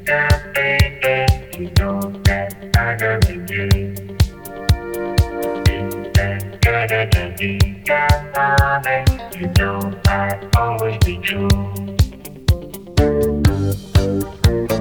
You know that I love you. You know I'll always be true.